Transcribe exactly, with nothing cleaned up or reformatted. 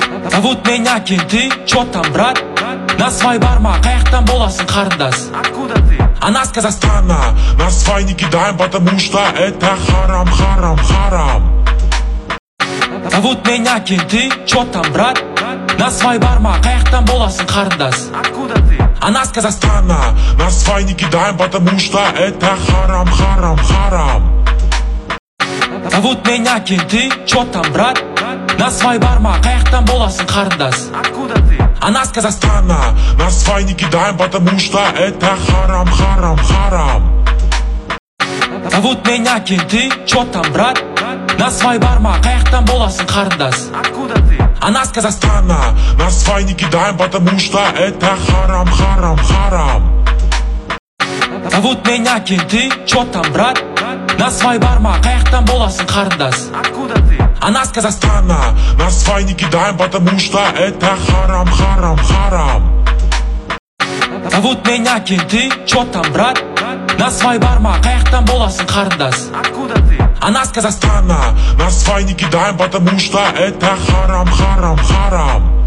Зовут меня Кенты, чё там, брат? На свай барма, каяқтан боласың қарындас? Откуда ты? Она с Казахстана. На свай не кидаем, потому что это харам, харам, харам. Зовут меня Кенты, чё там, брат? На свай барма, каяқтан боласың қарындас? Откуда ты? Она с Казахстана. На свай не кидаем, потому что это харам, харам, харам. Зовут меня Кенты, чё там, брат? На свай барма, каяқтан боласың қарындас? Откуда ты? Она с Казахстана. На свай не кидаем, потому что это харам, харам, харам. Зовут меня Кенты, чё там, брат? На свай барма, каяқтан боласың қарындас? Откуда ты? Она с Казахстана. На свай не кидаем, потому что это харам, харам, харам. Зовут меня Кенты, чё там, брат? На свай барма, каяқтан боласың қарындас? Откуда ты? Она с Казахстана. На свай не кидаем, потому что это харам, харам, харам. Зовут меня Кенты, чё там, брат? На свай барма, каяқтан боласың қарындас? Откуда ты? Она с Казахстана. На свай не кидаем, потому что это харам, харам, харам.